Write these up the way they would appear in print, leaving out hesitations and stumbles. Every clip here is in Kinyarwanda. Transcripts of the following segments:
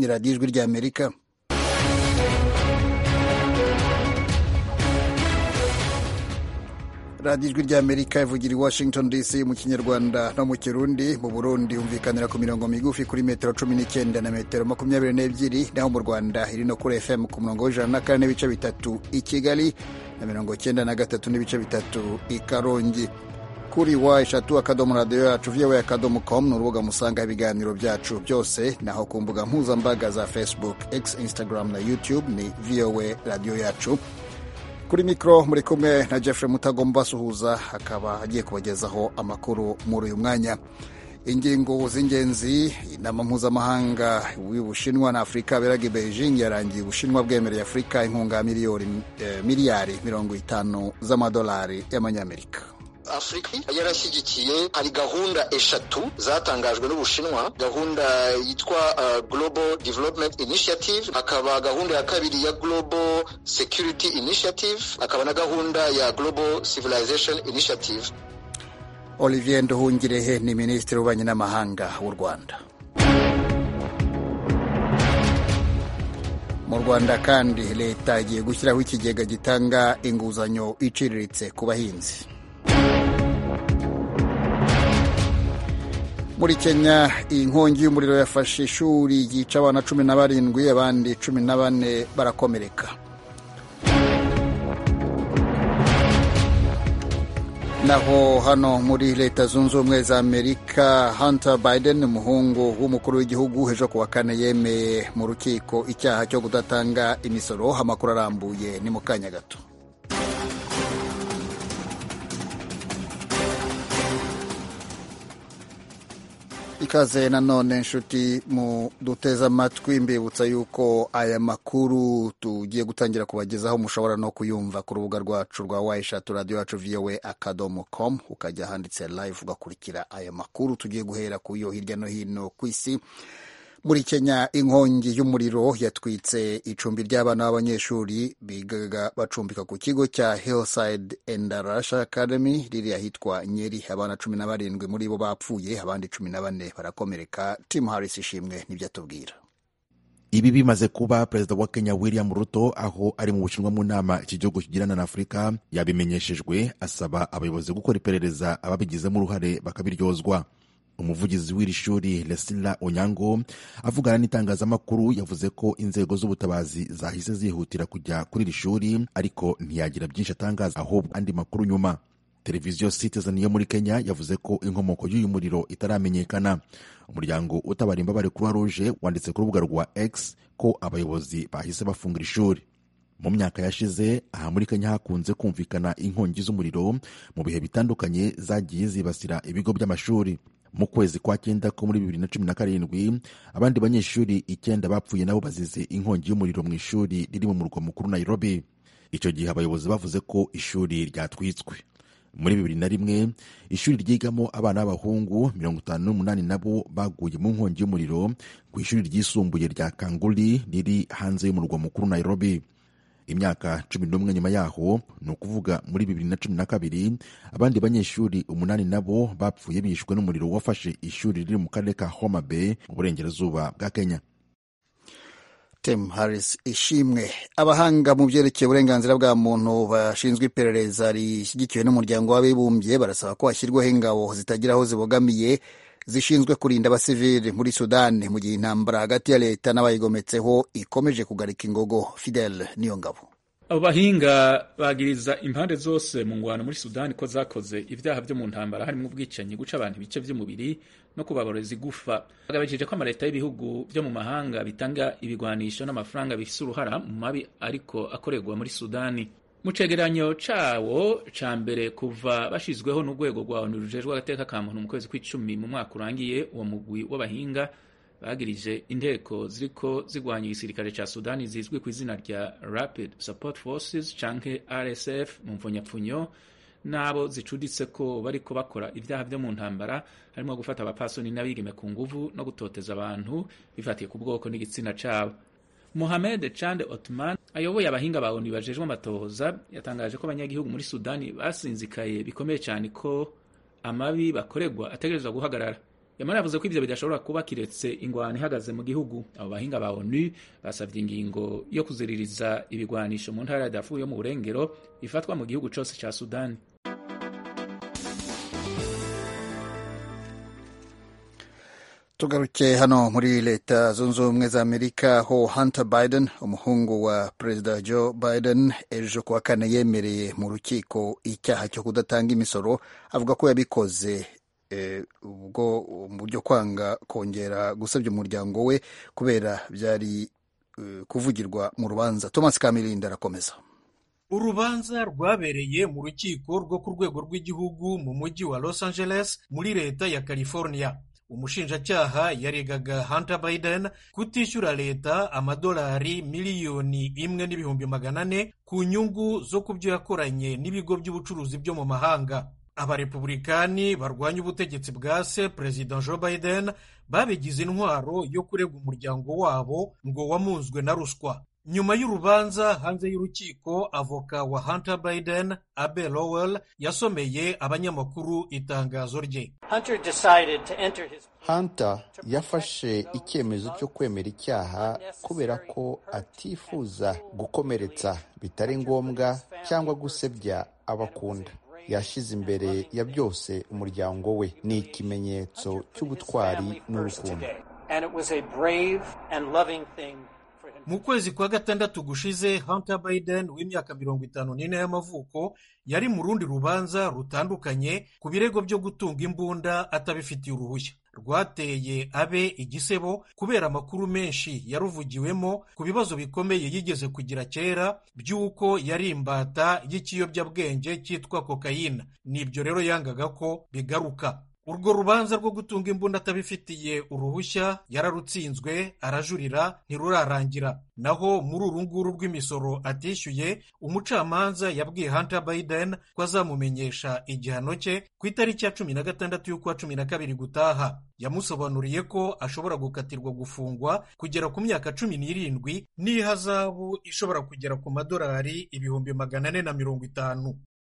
ni radiyo ijwi ry'Amerika. radiyo ijwi ry'Amerika ivugira i Washington DC mu kinyarwanda no mu kirundi. Mu Burundi humvikanira ku mirongo migufi kuri metero 19 na metero 22, naho mu Rwanda iri no kuri FM ku murongo w'104 n'ibice bitatu i Kigali na 93 n'ibice bitatu i Karongi. Kuri eshatu@radio-yacu voa.com ni urubuga musanga ibiganiro byacu byose, naho ku mbuga mpuzambaga za Facebook, X, Instagram na YouTube ni VOA radio yacu. Kuri mikro muri kumwe na Jeffrey Mutagomba suhuza, akaba agiye kubagezaho amakuru muri uyu mwanya. Ingingo z'ingenzi: inama mpuzamahanga y'Ubushinwa na Afurika beraga Beijing yarangiye Ubushinwa bwemereye Afurika inkunga miliyari 50 z'amadolari y'amanyamerika. Afrika yarashyigikiye, hari gahunda eshatu zatangajwe n'Ubushinwa. Gahunda yitwa Global Development Initiative, hakaba gahunda ya kabiri ya Global Security Initiative, hakaba na gahunda ya Global Civilization Initiative. Olivier Nduhungirehe ni Minisitiri w'Ububanyi n'Amahanga w'u Rwanda. Mu Rwanda kandi leta igiye gushyiraho ikigega gitanga inguzanyo iciriritse ku bahinzi. Muri Kenya, inkongi y'umuriro yafashe ishuri yica abana 17, abandi 14 barakomereka. Naho hano muri Leta Zunze Ubumwe za Amerika, Hunter Biden, umuhungu w'umukuru w'igihugu, ejo kuwa kane yemeye mu rukiko icyaha cyo kudatanga imisoro. Amakuru arambuye ni mu kanya gato. Ikaze nanone nshuti mu duteza amatwi, mbibutsa yuko aya makuru tugiye gutangira kubagezaho mushobora no kuyumva ku rubuga rwacu rwa eshatu@radio-yacu voa.com, ukajya handitse live ugakurikira aya makuru. Tugiye guhera ku yo hirya no hino ku isi. Muri Kenya, inkongi y'umuriro yatwitse icumbi ry'abana b'abanyeshuri bigaga bacumbika ku kigo cya Hillside Endarasha Academy riri ahitwa Nyeri. Abana 17 muri bo bapfuye, abandi 14 barakomereka. Tim Harris ishimwe nibyo atubwira. Ibi bimaze kuba, Perezida wa Kenya William Ruto aho ari mu Bushinwa mu nama iki gihugu kigirana na Afurika yabimenyeshejwe, asaba abayobozi gukora iperereza ababigizemo uruhare bakabiryozwa. Umuvugizi w'iri shuri Lesila Onyango avugana n'itangazamakuru yavuze ko inzego z'ubutabazi zahise zihutira kujya kuri iri shuri, ariko ntiyagira byinshi atangaza, ahubwo andi makuru nyuma. Televiziyo Citizen yo muri Kenya yavuze ko inkomoko y'uyu muriro itaramenyekana. Umuryango utabara imbabare Croix Rouge wanditse ku rubuga rwa X ko abayobozi bahise bafunga ishuri. Mu myaka yashize aha muri Kenya hakunze kumvikana inkongi z'umuriro mu bihe bitandukanye zagiye zibasira ibigo by'amashuri. Mu kwezi kwa 9 ko muri 2017, abandi banyeshuri 9 bapfuye nabo bazize inkongi y'umuriro mu ishuri riri mu murwa mukuru Nairobi. Icyo gihe abayobozi bavuze ko ishuri ryatwitswe. Muri 2001, ishuri ryigamo abana b'abahungu 58 nabo baguye mu nkongi y'umuriro ku ishuri ryisumbuye rya Kanguli riri hanze y'umurwa mukuru Nairobi. Imyaka 11 nyuma yaho, ni ukuvuga muri 2012, abandi banyeshuri 8 nabo bapfuye bishwe n'umuriro wafashe ishuri riri mu karere ka Homa Bay mu burengerazuba bwa Kenya. Tim Harris ishimwe. Abahanga mu byerekeye uburenganzira bwa muntu bashinzwe iperereza rishyigikiwe n'umuryango w'abibumbye barasaba ko hashyirwaho ingabo zitagira aho zibogamiye zishinzwe kurinda abasivili muri Sudani mu gihe intambara hagati ya leta n'abayigometseho ikomeje kugarika ingogo. Fidel Niyongabo. Abo bahinga bagiriza impande zose mu ngwano muri Sudani ko zakoze ibyaha byo mu ntambara, harimo ubwicanyi, guca abantu ibice by'umubiri no kubaboreza igufa. Bagabejeje ko amaleta y'ibihugu byo mu mahanga bitanga ibigwanisho n'amafaranga bifise uruhara mu mabi ariko akorerwa muri Sudani. Mu cegeranyo cawo ca mbere kuva bashizweho n'urwego rwa ONU rujejwe agateka ka muntu mu kwezi kw'icumi mu mwaka urangiye, uwo mugwi w'abahinga bagirije inteko ziriko zigwanya igisirikare ca Sudani zizwi ku izina rya Rapid Support Forces canke RSF mu mvonyapfunyo, nabo zicuditse ko bariko bakora ibyaha byo mu ntambara, harimo gufata abapasoni n'abigeme ku nguvu no gutoteza abantu bifatiye ku bwoko n'igitsina cabo. Mohamed Chande Othman ayoboye abahinga ba ONU bajejwe amatohoza yatangaje ko abanyagihugu muri Sudani basinzikaye bikomeye cyane ko amabi bakorerwa ategerezwa guhagarara. yamara yavuze ko ivyo bidashobora kuba kiretse ingwano ihagaze mu gihugu. Abo bahinga ba ONU basavye ingingo yo kuziririza ibigwanisho mu ntara ya Darfur yo mu burengero ifatwa mu gihugu cose ca Sudani. Tugaruke hano muri Leta Zunze Ubumwe za Amerika, ho Hunter Biden, umuhungu wa Perezida Joe Biden, ejo kuwa kane yemereye mu rukiko icyaha cyo kudatanga imisoro, avuga ko yabikoze ubwo mu buryo kwanga kongera gusebya umuryango we kubera byari kuvugirwa mu rubanza. Thomas Kamilindi arakomeza. Urubanza rwabereye mu rukiko rwo ku rwego rw'igihugu mu mujyi wa Los Angeles muri leta ya California. Umushinjacyaha yaregaga Hunter Biden kutishyura leta amadolari miliyoni 1,400,000 ku nyungu zo kubyo yakoranye n'ibigo by'ubucuruzi byo mu mahanga. Abarepublikani barwanya ubutegetsi bwa se President Joe Biden babigize intwaro yo kurega umuryango wabo ngo wamunzwe na ruswa. Nyuma y'urubanza hanze y'urukiko, avoka wa Hunter Biden, Abe Lowell, yasomeye abanyamakuru itangazo rye. Hunter yafashe icyemezo cyo kwemera icyaha kubera ko atifuza gukomeretsa bitari ngombwa cyangwa gusebya abakunda. Yashyize imbere ya byose umuryango we. Ni ikimenyetso cy'ubutwari n'urukundo. Mu kwezi kwa gatandatu gushize, Hunter Biden w'imyaka 54 y'amavuko yari mu rundi rubanza rutandukanye ku birego byo gutunga imbunda atabifitiye uruhushya. Rwateye Abe igisebo kubera amakuru menshi yaruvugiwemo ku bibazo bikomeye yigeze kugira kera by'uko yari imbata y'ikiyobyabwenge cyitwa kokayina. Nibyo rero yangaga ko bigaruka. Urwo rubanza rwo gutunga imbunda atabifitiye uruhushya yararutsinzwe, arajurira, ntirurarangira. Naho muri uru nguru rw'imisoro atishyuye, umucamanza yabwiye Hunter Biden ko azamumenyesha igihano cye ku itariki ya 16 y'ukwa 12 gutaha. Yamusobanuriye ko ashobora gukatirwa gufungwa kugera ku myaka 17 n'ihazabu ishobora kugera ku madolari 450,000.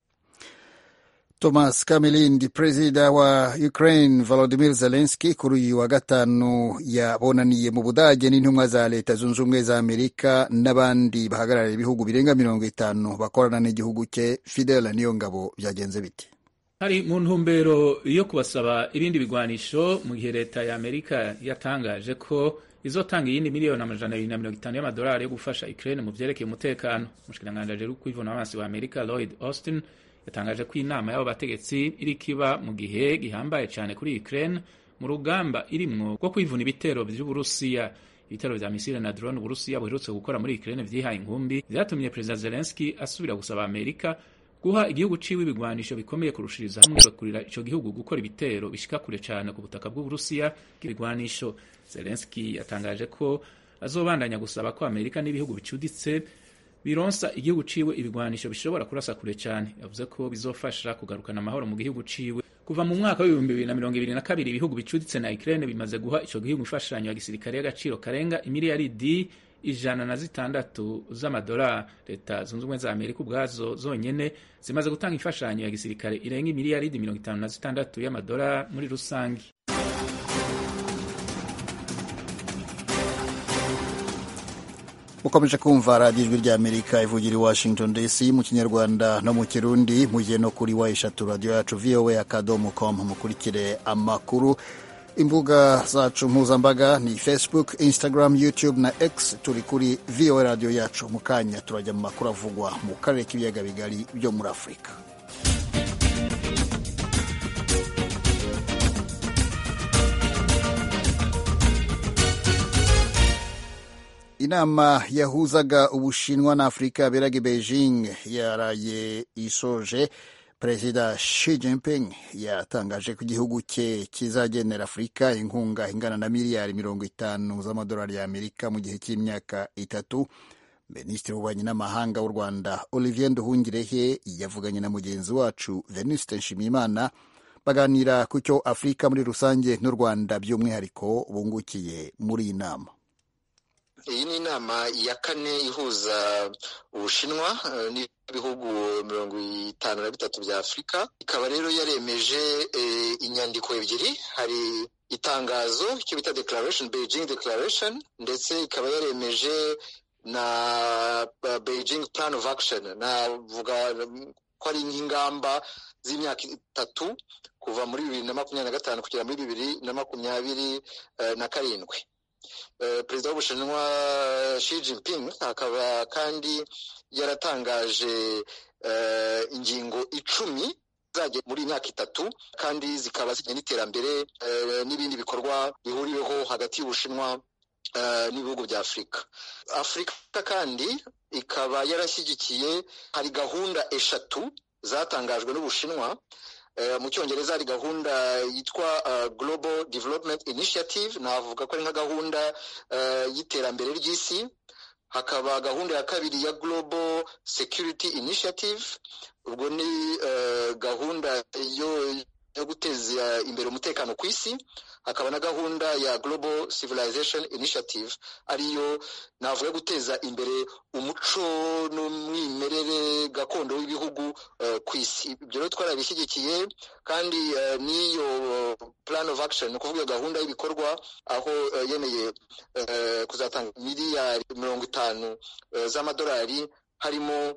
Thomas Kamilindi. Perezida wa Ukraine Volodymyr Zelensky kuri uyu wa gatanu yabonaniye mu Budage n'intumwa za Leta Zunze Ubumwe za Amerika n'abandi bahagarariye ibihugu birenga 50 bakorana n'igihugu cye. Fidel Niyongabo, byagenze bite? Hari mu ntumbero yo kubasaba ibindi bigwanisho, mu gihe leta ya Amerika yatangaje ko izotanga iyindi miliyoni 250 y'amadolari yo gufasha Ukraine mu vyerekeye umutekano. Umushikiranganji ajejwe kwivuna abansi wa Amerika Lloyd Austin yatangaje ko inama y'abo bategetsi iri kiba mu gihe gihambaye cyane kuri Ukraine mu rugamba irimwo rwo kwivuna ibitero by'Uburusiya. Ibitero vya misile na drone Uburusiya buherutse gukora muri Ukraine vyihaye inkumbi vyatumye Perezida Zelensky asubira gusaba Amerika guha igihugu ciwe ibigwanisho bikomeye kurushiriza hamwe kurira ico gihugu gukora ibitero bishika kure cyane ku butaka bw'Uburusiya. Ibigwanisho Zelensky yatangaje ko azobandanya gusaba ko Amerika n'ibihugu bicuditse bironsa igihugu ciwe ibigwanisho bishobora kurasa kure cyane. Yavuze ko bizofasha kugarukana amahoro mu gihugu ciwe. Kuva mu mwaka wa 2022 ibihugu bicuditse na Ukraine bimaze guha ico gihugu imfashanyo ya gisirikare y'agaciro karenga imiliyaridi 106 z'amadolari. Leta Zunze Ubumwe za Amerika ubwazo zonyene zimaze gutanga imfashanyo ya gisirikare irenga imiliyaridi 56 y'amadolari muri rusangi. Mukomeje kumva radiyo ijwi rya Amerika ivugira i Washington DC mu Kinyarwanda no mu Kirundi. Mujye no kuri wa radio yacu voa.com mukurikire amakuru. Imbuga zacu mpuzambaga ni Facebook, Instagram, YouTube na X. Turi kuri VOA radio yacu. Mu kanya turajya mu makuru avugwa mu karere k'ibiyaga bigari byo muri Afurika. Inama yahuzaga Ubushinwa na Afurika yaberaga i Beijing yaraye isoje. Perezida Xi Jinping yatangaje ko igihugu cye kizagenera Afurika inkunga ingana na miliyari 50 z'amadolari ya Amerika mu gihe cy'imyaka 3. Minisitiri w'ububanyi n'amahanga w'u Rwanda Olivier Nduhungirehe yavuganye na mugenzi wacu Venuste Nshimiyimana baganira ku cyo Afurika muri rusange n'u Rwanda by'umwihariko bungukiye muri iyi nama. Iyi ni inama ya kane ihuza Ubushinwa n'ibihugu 53 bya Afurika. Ikaba rero yaremeje inyandiko ebyiri. Hari itangazo icyo bita declaration, Beijing Declaration, ndetse ikaba yaremeje na Beijing Plan of Action. Navuga ko ari nk'ingamba z'imyaka 3 kuva muri 2025 kugera muri 2027. Perezida w'Ubushinwa Xi Jinping akaba kandi yaratangaje ingingo 10 zajya muri imyaka 3 kandi zikaba zijyanye n'iterambere n'ibindi bikorwa bihuriweho hagati y'Ubushinwa n'ibihugu bya Afurika kandi ikaba yarashyigikiye, hari gahunda 3 zatangajwe n'Ubushinwa. Mu cyongereza hari gahunda yitwa Global Development Initiative, navuga ko ari nka gahunda y'iterambere ry'isi. Hakaba gahunda ya kabiri ya Global Security Initiative, ubwo ni gahunda yo guteza imbere umutekano ku isi. Hakaba na gahunda ya Global Civilization Initiative, ariyo navuga guteza imbere umuco n'umwimerere gakondo w'ibihugu ku isi. Ibyo rero twarabishyigikiye, kandi n'iyo Plan of Action, ni kuvuga gahunda y'ibikorwa, aho yemeye kuzatanga miliyari 50 z'amadolari, harimo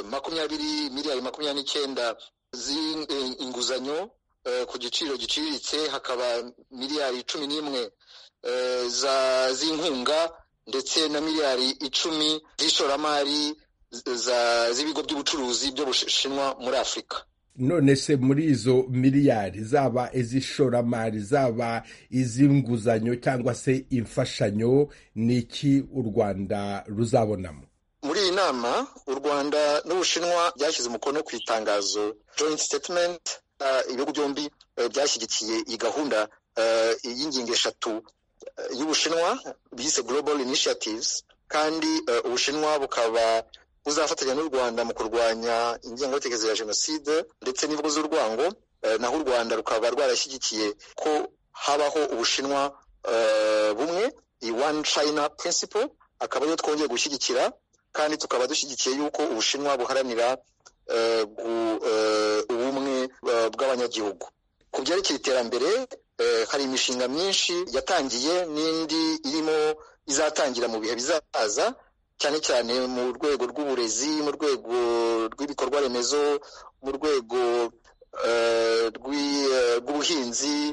29 z'inguzanyo ku giciro giciriritse, hakaba miliyari 11 z'inkunga, ndetse na miliyari 10 z'ishoramari z'ibigo by'ubucuruzi by'Ubushinwa muri Afurika. None se muri izo miliyari, zaba iz'ishoramari zaba iz'inguzanyo cyangwa se imfashanyo, ni iki u Rwanda ruzabonamo? Muri iyi nama u Rwanda n'Ubushinwa byashyize umukono ku itangazo joint statement. Ibihugu byombi byashyigikiye iyi gahunda y'ingingo 3 y'Ubushinwa bise Global Initiatives, kandi Ubushinwa bukaba buzafatanya n'u Rwanda mu kurwanya ingengabitekerezo ya Jenoside ndetse n'ibigo z'urwango, naho u Rwanda rukaba rwarashyigikiye ko habaho Ubushinwa bumwe, i One China Principle, akaba ariyo twongeye gushyigikira, kandi tukaba dushyigikiye yuko Ubushinwa buharanira ubumwe bw'abanyagihugu. Ku byerekeye iterambere, hari imishinga myinshi yatangiye n'indi irimo izatangira mu bihe bizaza, cyane cyane mu rwego rw'uburezi, mu rwego rw'ibikorwa remezo, mu rwego rw'ubuhinzi,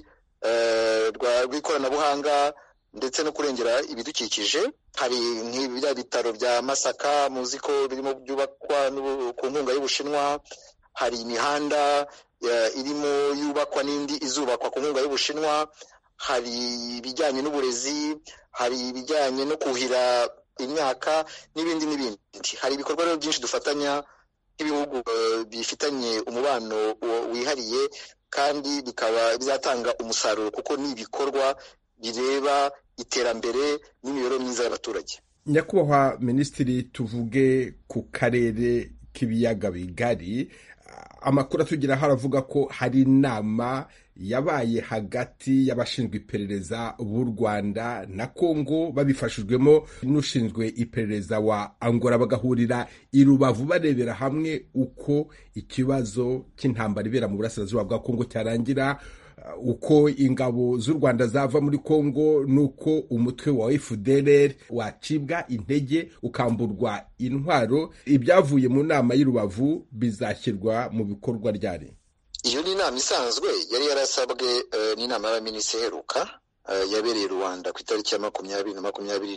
rw'ikoranabuhanga, ndetse no kurengera ibidukikije. Hari nk'ibya bitaro bya Masaka muzi ko birimo byubakwa ku nkunga y'Ubushinwa. Hari imihanda irimo yubakwa n'indi izubakwa ku nkunga y'Ubushinwa. Hari ibijyanye n'uburezi, hari ibijyanye no kuhira imyaka, n'ibindi n'ibindi. Hari ibikorwa rero byinshi dufatanya nk'ibihugu bifitanye umubano wihariye, kandi bikaba bizatanga umusaruro, kuko ni ibikorwa bireba iterambere n'imibereho myiza y'abaturage. Nyakubahwa Minisitiri, tuvuge ku karere k'ibiyaga bigari. Amakuru atugira haravuga ko hari inama yabaye hagati y'abashinzwe iperereza b'u Rwanda na Kongo, babifashijwemo n'ushinzwe iperereza wa Angola, bagahurira i Rubavu barebera hamwe uko ikibazo cy'intambara ibera mu burasirazuba bwa Kongo cyarangira, uko ingabo z'u Rwanda zava muri Kongo, nuko umutwe wa FDLR wacibwa intege ukamburwa intwaro. Ibyavuye mu nama y'i Rubavu bizashyirwa mu bikorwa ryari? Iyo ni inama isanzwe yari yarasabwe n'inama y'abaminisitiri iheruka yabereye Rwanda ku itariki ya 20 na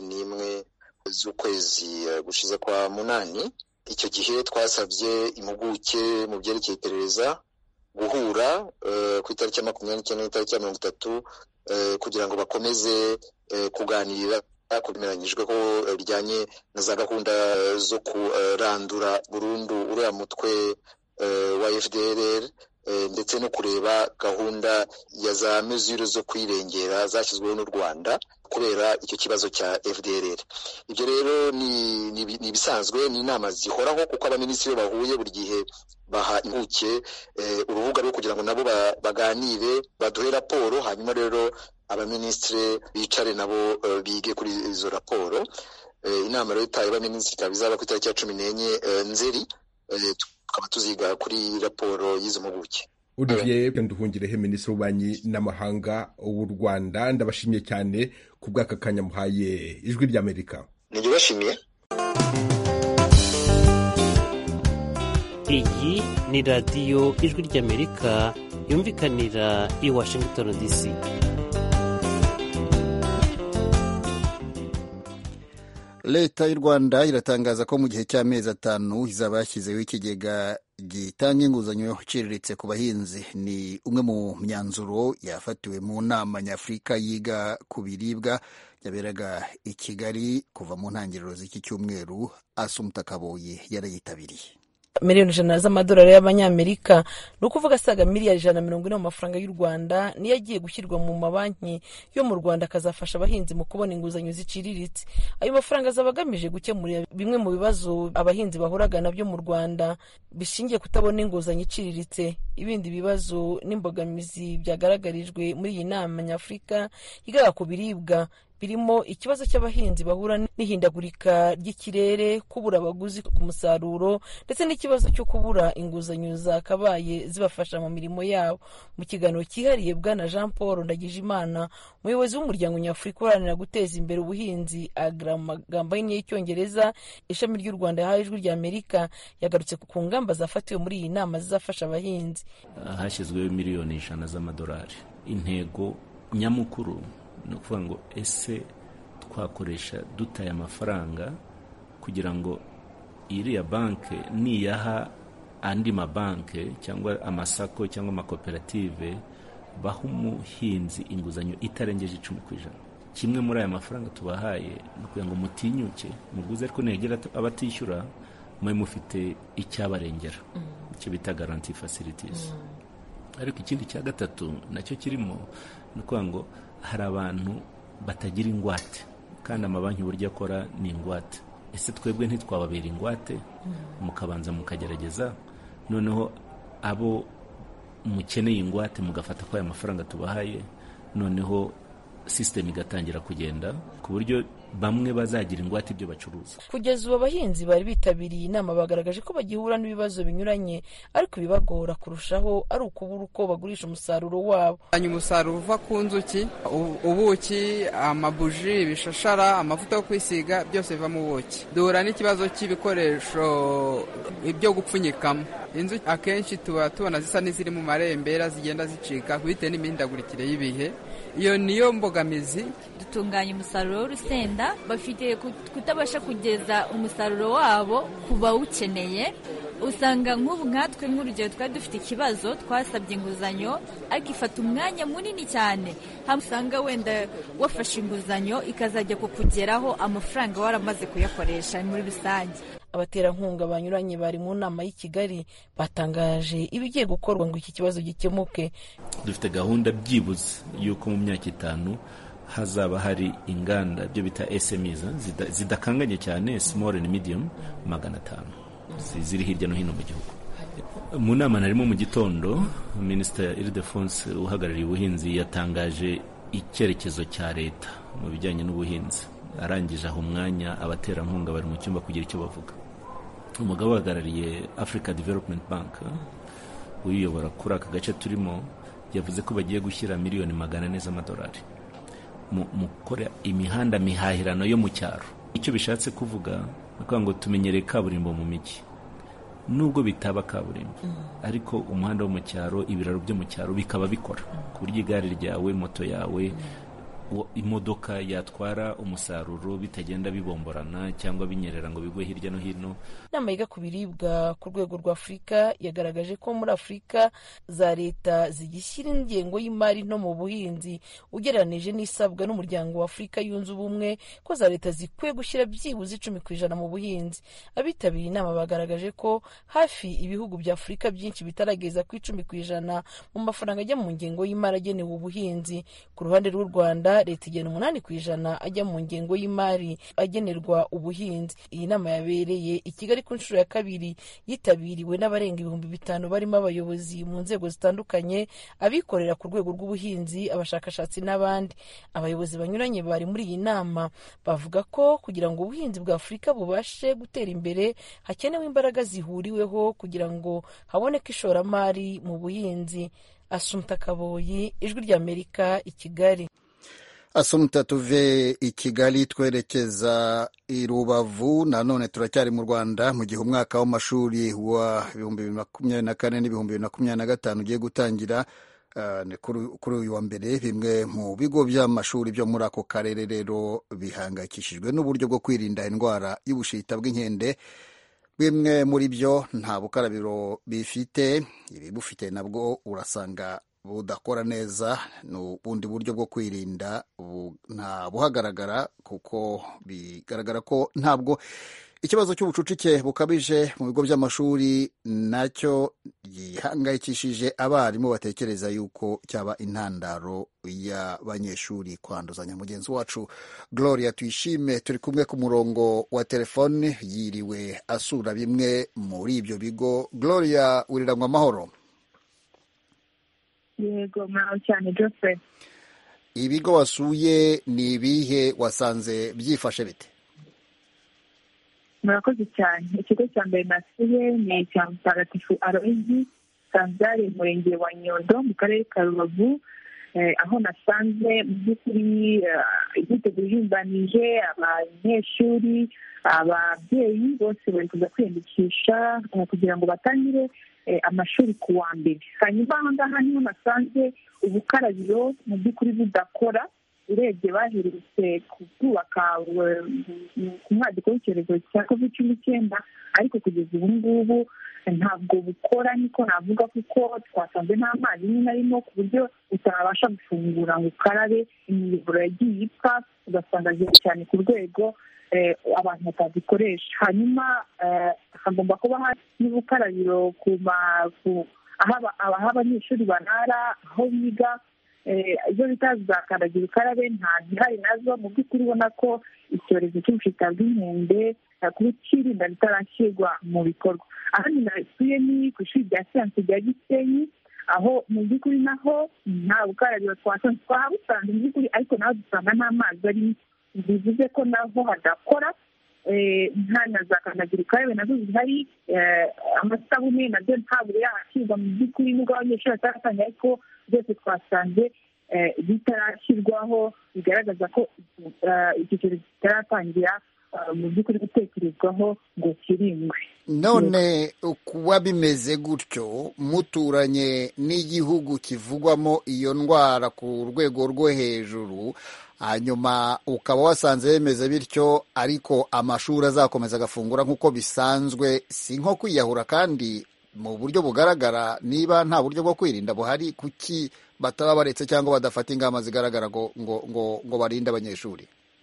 21 z'ukwezi gushize kwa munani. Icyo gihe twasabye impuguke mu byerekeye iperereza guhura ku itariki ya 29 n'itariki ya 30 kugira ngo bakomeze kuganira ku bimeranyijwe ko bijyanye na za gahunda zo kurandura burundu uriya mutwe wa FDLR, ndetse no kureba gahunda ya za mesure zo kwirengera zashyizweho n'u Rwanda kubera icyo kibazo cya FDLR. Ibyo rero ni ibisanzwe, ni inama zihoraho, kuko abaminisitiri bahuye buri gihe baha impuguke urubuga rwo kugira ngo nabo baganire, baduhe raporo, hanyuma rero abaminisitiri bicare nabo bige kuri izo raporo. Inama rero itaye abaminisitiri bizaba ku itariki ya 14 Nzeri, tukaba tuziga kuri raporo y'izo mpuguke. Olivier Nduhungirehe, minisitiri w'ububanyi n'amahanga w'u Rwanda, ndabashimiye cyane ku bw'aka kanya muhaye Ijwi ry'Amerika. Nijye bashimiye. Iyi ni radiyo Ijwi ry'Amerika yumvikanira i Washington DC. Leta y'u Rwanda iratangaza ko mu gihe cy'amezi 5 izaba yashyizeho ikigega gitanga inguzanyo iciriritse ku bahinzi. Ni umwe mu myanzuro yafatiwe mu nama nyafurika yiga ku biribwa yaberaga i Kigali kuva mu ntangiriro z'iki cyumweru. Asumta Kaboyi yarayitabiriye. miliyoni 100 z'amadolari y'abanyamerika, ni ukuvuga asaga miliyari 140 mu mafaranga y'u Rwanda, niyo agiye gushyirwa mu mabanki yo mu Rwanda akazafasha abahinzi mu kubona inguzanyo ziciriritse. Ayo mafaranga azaba agamije gukemura bimwe mu bibazo abahinzi bahuraga nabyo mu Rwanda bishingiye kutabona inguzanyo iciriritse. Ibindi bibazo n'imbogamizi byagaragarijwe muri iyi nama nyafurika yigaga ku biribwa birimo ikibazo cy'abahinzi bahura n'ihindagurika ry'ikirere, kubura abaguzi ku musaruro, ndetse n'ikibazo cyo kubura inguzanyo zakabaye zibafasha mu mirimo yabo. Mu kiganiro cyihariye, Bwana Jean Paul Ndagijimana, umuyobozi w'umuryango nyafurika uharanira guteza imbere ubuhinzi AGRA mu magambo ahinnye y'Icyongereza, ishami ry'u Rwanda yahaye Ijwi ry'Amerika, yagarutse ku ngamba zafatiwe muri iyi nama zizafasha abahinzi. Hashyizweho miliyoni 100 z'amadolari. Intego nyamukuru ni ukuvuga ngo ese twakoresha dutaye amafaranga kugira ngo iriya banke niyaha andi mabanke cyangwa amasako cyangwa amakoperative baha umuhinzi inguzanyo itarengeje 10%. Kimwe muri aya mafaranga tubahaye ni ukugira ngo mutinyuke muguze, ariko negera abatishyura mwe mufite icyabarengera, icyo bita guarantee facilities. Ariko ikindi cya gatatu nacyo kirimo ni ukuvuga ngo hari abantu batagira ingwate, kandi amabanki uburyo akora ni ingwate. Ese twebwe ntitwababera ingwate mukabanza mukagerageza, noneho abo mukeneye ingwate mugafata ko aya mafaranga tubahaye, noneho system igatangira kugenda ku buryo bamwe bazagira ingwate ibyo bacuruza. Kugeza ubu abahinzi bari bitabiriye inama bagaragaje ko bagihura n'ibibazo binyuranye, ariko ibibagora kurushaho ari ukubura uko bagurisha umusaruro wabo. Umusaruro uva ku nzuki, ubuki, amabuji, ibishashara, amavuta yo kwisiga, byose biva mu buki. Duhura n'ikibazo cy'ibikoresho ibyo gupfunyikamo. Inzuki akenshi tuba tubona zisa n'iziri mu marembera zigenda zicika bitewe n'imihindagurikire y'ibihe. Iyo niyo mbogamizi. Dutunganya umusaruro w'urusenda, bafite kutabasha kugeza umusaruro wabo ku bawukeneye. Usanga nk'ubu nkatwe nk'urugero twari dufite ikibazo, twasabye inguzanyo ariko ifata umwanya munini cyane. Hamwe usanga wenda wafashe inguzanyo ikazajya kukugeraho amafaranga waramaze kuyakoresha muri rusange. Abaterankunga banyuranye bari mu nama y'i Kigali batangaje ibigiye gukorwa ngo iki kibazo gikemuke. Dufite gahunda byibuze yuko mu myaka 5 hazaba hari inganda byo bita SMEs zidakanganye cyane, small and medium, 500 ziri hirya no hino mu gihugu. Mu nama narimo mu gitondo, Minister Ildefonse uhagarariye ubuhinzi yatangaje icyerekezo cya leta mu bijyanye n'ubuhinzi. Arangije aho umwanya abaterankunga bari mu cyumba kugira icyo bavuga. Umugabo uhagarariye Africa Development Bank uyiyobora kuri aka gace turimo yavuze ko bagiye gushyira miliyoni 400 z'amadolari mu gukora imihanda mihahirano yo mu cyaro. Icyo bishatse kuvuga nuko ngo tumenyereye kaburimbo mu mijyi, nubwo bitaba kaburimbo, ariko umuhanda wo mu cyaro, ibiraro byo mu cyaro bikaba bikora ku buryo igare ryawe, moto yawe, imodoka yatwara umusaruro bitagenda bibomborana cyangwa binyerera ngo bigwe hirya no hino. Inama yiga ku biribwa ku rwego rwa Afurika yagaragaje ko muri Afurika za leta zigishyira ingengo y'imari no mu buhinzi ugereranije n'isabwa n'umuryango wa Afurika yunze ubumwe, ko za leta zikwiye gushyira byibuze 10% mu buhinzi. Abitabiriye inama bagaragaje ko hafi ibihugu bya Afurika byinshi bitarageza ku 10% mu mafaranga ajya mu ngengo y'imari agenewe ubuhinzi. Ku ruhande rw'u Rwanda gusa leta igena 8% ajya mu ngengo y'imari agenerwa ubuhinzi. Iyi nama yabereye i Kigali ku nshuro ya kabiri, yitabiriwe n'abarenga 5,000 barimo abayobozi mu nzego zitandukanye, abikorera ku rwego rw'ubuhinzi, abashakashatsi n'abandi. Abayobozi banyuranye bari muri iyi nama bavuga ko kugira ngo ubuhinzi bwa Afurika bubashe gutera imbere hakenewe imbaraga zihuriweho kugira ngo haboneke ishoramari mu buhinzi. Asumta Kaboyi, Ijwi ry'Amerika, i Kigali. Asumta, tuve i Kigali twerekeza i Rubavu. Nanone turacyari mu Rwanda mu gihe umwaka w'amashuri wa 2024 n'ibihumbi ugiye gutangira kuri uyu wa mbere. Bimwe mu bigo by'amashuri byo muri ako karere rero bihangayikishijwe n'uburyo bwo kwirinda indwara y'ubushita bw'inkende. Bimwe muri byo nta bukarabiro bifite, ibibufite nabwo urasanga budakora neza. N'ubundi buryo bwo kwirinda nta buhagaragara, kuko bigaragara ko ntabwo ikibazo cy'ubucucike bukabije mu bigo by'amashuri nacyo gihangayikishije abarimu, batekereza yuko cyaba intandaro y'abanyeshuri kwanduzanya. Mugenzi wacu Gloria Tuyishime turi kumwe ku murongo wa telefone, yiriwe asura bimwe muri ibyo bigo. Gloria, wiriranywa amahoro? Yego, mwaho cyane Jose. Ibigo wasuye ni ibihe? Wasanze byifashe bite? Murakoze cyane. Ikigo cya mbere nasuye ni icya Mutagatifu Aloyizi Sanzari, umurenge wa Nyundo mu karere ka Rubavu, aho nasanze mu by'ukuri imyiteguro yumbanije, abanyeshuri, ababyeyi bose bari kuza kwiyandikisha kugira ngo batangire amashuri ku wa mbere. Hanyuma aha ngaha niho nasanze ubukarabiro mu by'ukuri budakora. Urebye baherutse kubwubaka ku mwaduko w'icyorezo cya COVID-19, ariko kugeza ubu ngubu ntabwo bukora, niko navuga, kuko twasanze nta mazi rimwe na rimwe, ku buryo utabasha gufungura ngo ukarabe. Imiyoboro yagiye ipfa, ugasanga ziri cyane ku rwego abantu batazikoresha. Hanyuma hagomba kuba hari n'ubukarabiro aho abanyeshuri banara, aho biga, izo bita za kandagira ukarabe nta zihari nazo. Mu by'ukuri ubona ko icyorezo cy'ubushita bw'inkende kukirinda bitarashyirwa mu bikorwa. Ahandi nasuye ni ku ishuri rya siyansi rya Gisenyi, aho mu by'ukuri naho nta bukarabiro twahabusanze mu by'ukuri, ariko naho dusanga nta mazi arimo. Bivuze ko naho hadakora. Nta na za kandagira ukarabe nazo zihari, amasabune nabyo ntabwo yahashyirwa mu by'ukuri, nubwo abanyeshuri bataratangira, ariko byose twasanze bitarashyirwaho, bigaragaza ko iki cyorezo kitaratangira mu by'ukuri gutekerezwaho ngo kirindwe. None kuba bimeze gutyo, muturanye n'igihugu kivugwamo iyo ndwara ku rwego rwo hejuru, hanyuma ukaba wasanze bimeze bityo, ariko amashuri azakomeza agafungura nk'uko bisanzwe, si nko kwiyahura? Kandi mu buryo bugaragara, niba nta buryo bwo kwirinda buhari, kuki bataba baretse cyangwa badafata ingamba zigaragara ngo barinde abanyeshuri?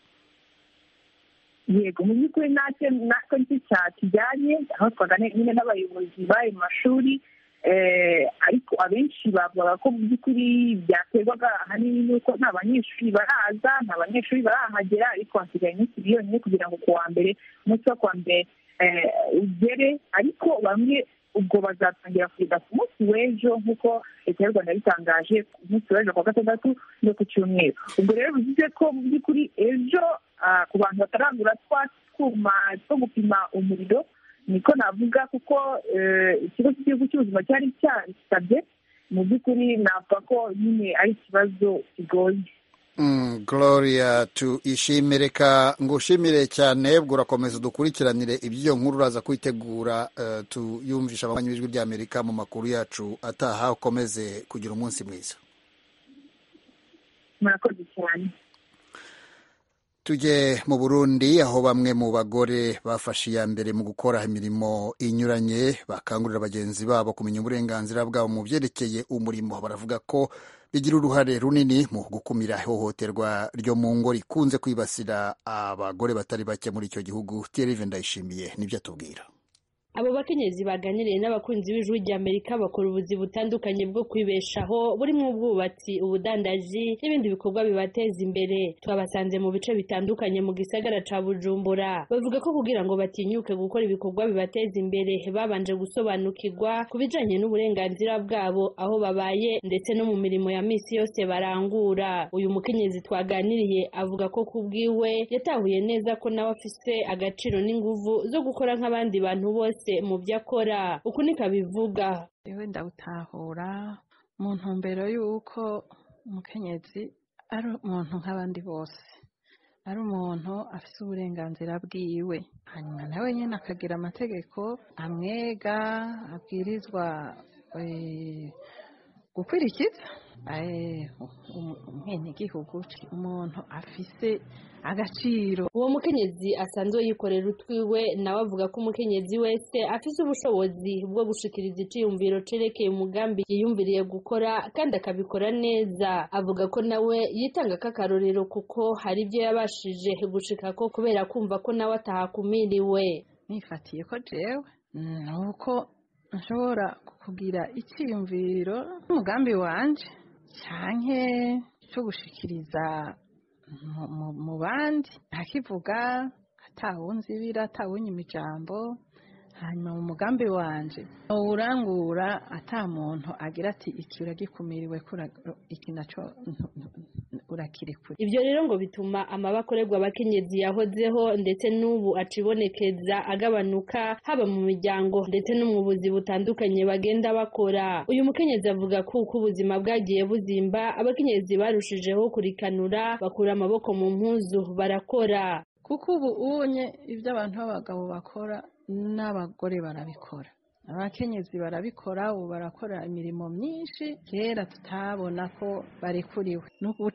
Yego, mu by'ukuri natwe nicyo kijyanye, aho twagana nyine n'abayobozi b'ayo mashuri, ariko abenshi bavuga ko mu by'ukuri byaterwaga ahanini n'uko nta banyeshuri baraza, nta banyeshuri barahagera, ariko hasigaye iminsi yonyine kugira ngo umunsi wo kuwa mbere ugere. Ariko bamwe ubwo bazatangira kwiga ku munsi w'ejo, nk'uko leta y'u Rwanda yabitangaje, ku munsi w'ejo ku wa gatandatu no ku cyumweru. Ubwo rero bivuze ko mu by'ukuri ejo ku bantu bataragura twa twuma two gupima umuriro, niko navuga, kuko ikigo cy'igihugu cy'ubuzima cyari cyabisabye. Mu by'ukuri navuga ko nyine ari ikibazo kigoye. Gloria Tuyishime, reka ngushimire cyane. Ubwo urakomeza udukurikiranire iby'iyo nkuru, uraza kwitegura tuyumvisha abanywanyi b'Ijwi ry'Amerika mu makuru yacu ataha. Ukomeze kugira umunsi mwiza. Murakoze cyane. Tujye mu Burundi, aho bamwe mu bagore bafashe iya mbere mu gukora imirimo inyuranye bakangurira bagenzi babo kumenya uburenganzira bwabo mu byerekeye umurimo. Baravuga ko bigira uruhare runini mu gukumira ihohoterwa ryo mu ngo rikunze kwibasira abagore batari bake muri icyo gihugu. Thierry Ndayishimiye nibyo atubwira. abo bakenyezi baganiriye n'abakunzi b'Ijwi ry'Amerika bakora ubuzi butandukanye bwo kwibeshaho burimo ubwubatsi, ubudandaji n'ibindi bikorwa bibateza imbere. Twabasanze mu bice bitandukanye mu gisagara ca Bujumbura. Bavuga ko kugira ngo batinyuke gukora ibikorwa bibateza imbere babanje gusobanukirwa ku bijanye n'uburenganzira bwabo aho babaye ndetse no mu mirimo ya misi yose barangura. Uyu mukenyezi twaganiriye avuga ko kubwiwe yatahuye neza ko nawe afise agaciro n'inguvu zo gukora nk'abandi bantu bose mu byo akora. Uku niko abivuga. Yewe ndawutahura mu ntumbero y'uko umukenyezi ari umuntu nk'abandi bose, ari umuntu afise uburenganzira bwiwe, hanyuma nawe nyine akagira amategeko amwega abwirizwa gukurikiza. Umwenegihugu umuntu afise agaciro. Uwo mukenyezi asanzwe yikorera utwiwe nawe avuga ko umukenyezi wese afise ubushobozi bwo gushikiriza iciyumviro cerekeye umugambi yiyumviriye gukora kandi akabikora neza. Avuga ko nawe yitanga k'akarorero kuko hari ibyo yabashije gushikako kubera kumva ko nawe atahakumiriwe. Nifatiye ko jewe nuko nshobora kugira iciyumviro n'umugambi wanje canke cyo gushikiriza mu bandi, akivuga atawunzibira atawunyima ijambo, hanyuma mu mugambi wanje urangura ata muntu agira ati iki uragikumiriwe iki naco urakirikura. Ivyo rero ngo bituma amabakorerwa abakenyezi yahozeho ndetse n'ubu acibonekeza agabanuka haba mu miryango ndetse no mu buzi butandukanye bagenda bakora. Uyu mukenyezi avuga ko uko ubuzima bwagiye buzimba abakenyezi barushijeho kurikanura bakura amaboko mu mpuzu barakora. Kuko ubu unye ibyo abantu b'abagabo bakora n'abagore barabikora, abakenyezi barabikora, ubu barakora imirimo myinshi kera tutabona ko barekuriwe.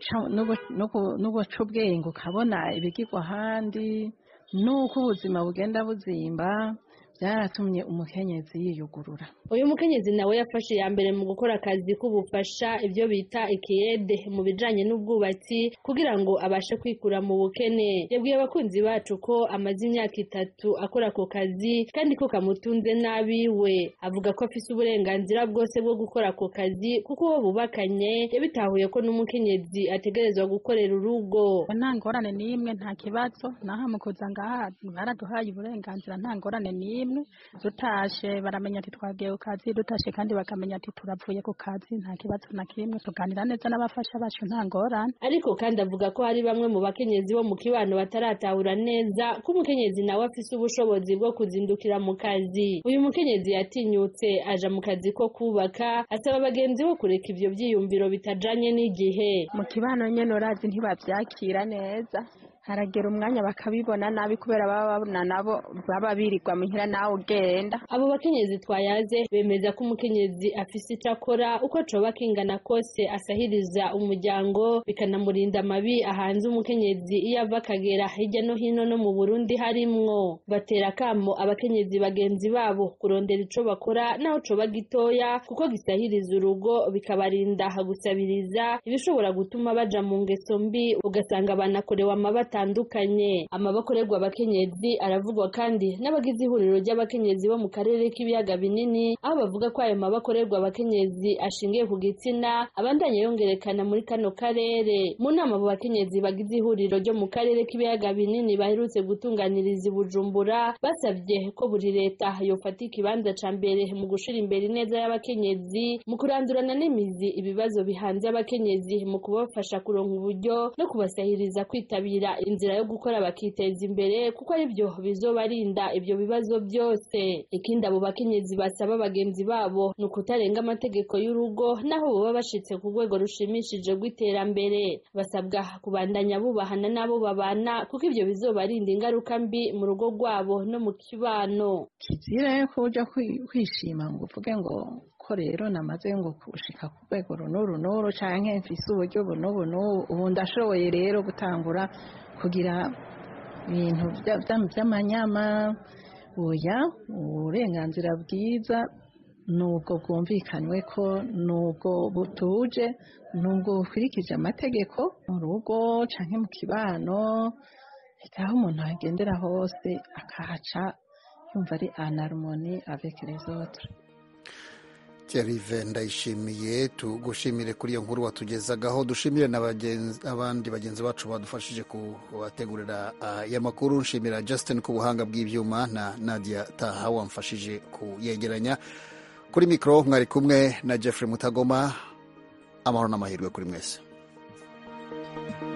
N'ubuca ubwenge ukabona ibigirwa ahandi, n'uko ubuzima bugenda buzimba byaratumye umukenyezi yiyugurura. Uyu mukenyezi nawe yafashe ya mbere mu gukora akazi k'ubufasha, ibyo bita ikiyede mu bijanye n'ubwubatsi, kugira ngo abashe kwikura mu bukene. Yabwiye abakunzi bacu ko amaze imyaka 3 akora ako kazi kandi ko kamutunze nabiwe. Avuga ko afise uburenganzira bwose bwo gukora ako kazi kuko uwo bubakanye yabitahuye ko n'umukenyezi ategerezwa gukorera urugo. Nta ngorane n'imwe, nta kibazo, naha mukuza ngaha baraduhaye uburenganzira, nta ngorane n'imwe. Dutashe baramenya ati twagiye ku kazi, dutashe kandi bakamenya ati turavuye ku kazi, nta kibazo na kimwe, tuganira neza n'abafasha bacu nta ngorane. Ariko kandi avuga ko hari bamwe mu bakenyezi bo mu kibano bataratahura neza ko umukenyezi nawe afise ubushobozi bwo kuzindukira mu kazi. Uyu mukenyezi yatinyutse aja mu kazi ko kubaka, asaba abagenzi bo kureka ivyo vyiyumviro bitajanye n'igihe. Mu kibano nyene urazi ntibavyakira neza, haragera umwanya bakabibona nabi kubera baba babona nabo baba birirwa muhira nawe ugenda. Abo bakenyezi twayaze bemeza ko umukenyezi afise icyo akora uko coba kingana kose asahiriza umuryango, bikanamurinda amabi ahanze umukenyezi iyo ava akagera hirya no hino no mu Burundi harimwo. Batera kamo abakenyezi bagenzi babo kurondera ico bakora naho coba gitoya kuko gisahiriza urugo, bikabarinda gusabiriza ibishobora gutuma baja mu ngeso mbi, ugasanga banakorewe amabata atandukanye. Amabakorerwa abakenyezi aravugwa kandi n'abagize ihuriro ry'abakenyezi bo mu karere k'ibiyaga binini, aho bavuga ko ayo mabakorerwa abakenyezi ashingiye ku gitsina abandanya yongerekana muri kano karere. Mu nama abo bakenyezi bagize ihuriro ryo mu karere k'ibiyaga binini baherutse gutunganiriza i Bujumbura, basabye ko buri leta yofata ikibanza ca mbere mu gushira imbere neza y'abakenyezi, mu kurandurana n'imizi ibibazo bihanze abakenyezi, mu kubafasha kuronka uburyo no kubasahiriza kwitabira inzira yo gukora bakiteza imbere kuko ari byo bizobarinda ibyo bibazo byose. Ikindi abo bakenyezi basaba bagenzi babo ni ukutarenga amategeko y'urugo naho baba bashitse ku rwego rushimishije rw'iterambere. Basabwa kubandanya bubahana n'abo babana kuko ibyo bizobarinda ingaruka mbi mu rugo rwabo no mu kibano. Kizira ko uja kwishima ngo uvuge ngo ko rero namaze ngo kushika ku rwego runuru canke mfise uburyo buno ubu ndashoboye rero gutangura kugira ibintu by'amanyama. Oya, uburenganzira bwiza nubwo bwumvikanywe ko, nubwo butuje, nubwo bukurikije amategeko mu rugo canke mu kibano, aho umuntu agendera hose akahaca yumva ari en harmonie avec les autres. Thierry Ndayishimiye, tugushimire kuri iyo nkuru watugezagaho. Dushimire n'abandi bagenzi bacu badufashije kubategurira aya makuru. Nshimira Justin ku buhanga bw'ibyuma na Nadia Taha wamfashije kuyegeranya. Kuri mikoro mwari kumwe na Jeffrey Mutagoma. Amahoro n'amahirwe kuri mwese.